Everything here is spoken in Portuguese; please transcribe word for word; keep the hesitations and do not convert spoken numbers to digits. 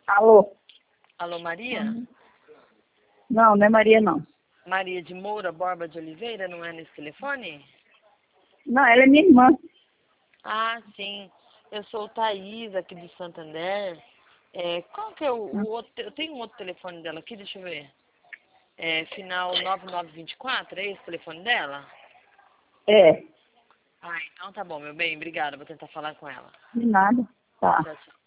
Alô? Alô, Maria? Uhum. Não, não é Maria, não. Maria de Moura Borba de Oliveira, não é nesse telefone? Não, ela é minha irmã. Ah, sim. Eu sou o Thaís, aqui do Santander. É, qual que é o, o outro... Eu tenho um outro telefone dela aqui, deixa eu ver. É, final nove nove dois quatro, é esse o telefone dela? É, Ah, então tá bom, meu bem, obrigada. Vou tentar falar com ela. de nada. Tá. Tchau, tchau.